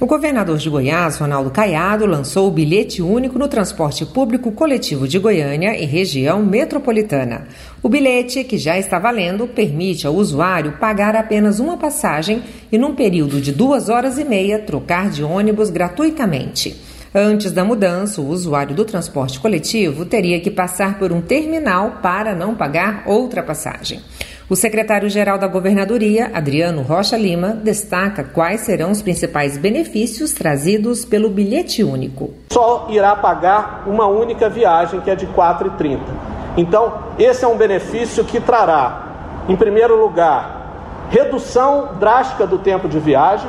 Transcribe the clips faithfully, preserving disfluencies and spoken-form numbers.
O governador de Goiás, Ronaldo Caiado, lançou o bilhete único no transporte público coletivo de Goiânia e região metropolitana. O bilhete, que já está valendo, permite ao usuário pagar apenas uma passagem e, num período de duas horas e meia, trocar de ônibus gratuitamente. Antes da mudança, o usuário do transporte coletivo teria que passar por um terminal para não pagar outra passagem. O secretário-geral da Governadoria, Adriano Rocha Lima, destaca quais serão os principais benefícios trazidos pelo bilhete único. Só irá pagar uma única viagem, que é de quatro reais e trinta centavos. Então, esse é um benefício que trará, em primeiro lugar, redução drástica do tempo de viagem.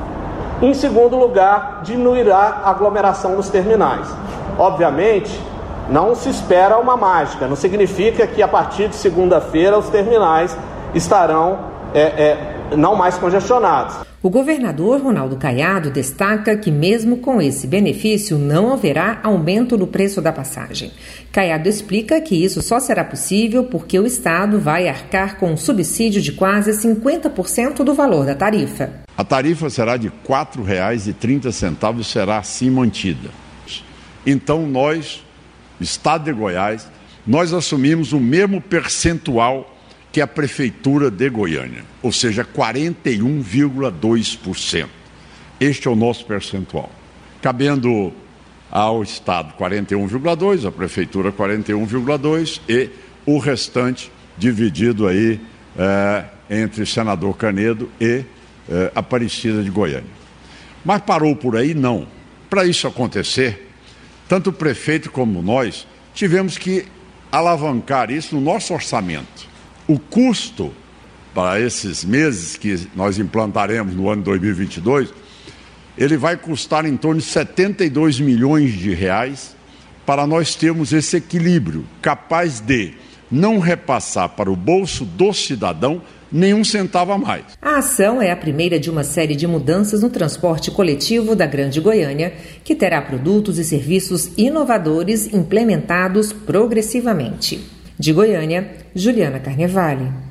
Em segundo lugar, diminuirá a aglomeração nos terminais. Obviamente, não se espera uma mágica, não significa que a partir de segunda-feira os terminais estarão é, é, não mais congestionados. O governador Ronaldo Caiado destaca que mesmo com esse benefício não haverá aumento no preço da passagem. Caiado explica que isso só será possível porque o Estado vai arcar com um subsídio de quase cinquenta por cento do valor da tarifa. A tarifa será de quatro reais e trinta centavos e será assim mantida. Então nós, Estado de Goiás, nós assumimos o mesmo percentual que a Prefeitura de Goiânia, ou seja, quarenta e um vírgula dois por cento. Este é o nosso percentual. Cabendo ao Estado quarenta e um vírgula dois por cento, a Prefeitura quarenta e um vírgula dois por cento e o restante dividido aí é, entre Senador Canedo e é, Aparecida de Goiânia. Mas parou por aí? Não. Para isso acontecer, tanto o prefeito como nós tivemos que alavancar isso no nosso orçamento. O custo para esses meses que nós implantaremos no ano dois mil e vinte e dois, ele vai custar em torno de setenta e dois milhões de reais para nós termos esse equilíbrio capaz de não repassar para o bolso do cidadão nenhum centavo a mais. A ação é a primeira de uma série de mudanças no transporte coletivo da Grande Goiânia, que terá produtos e serviços inovadores implementados progressivamente. De Goiânia, Juliana Carnevale.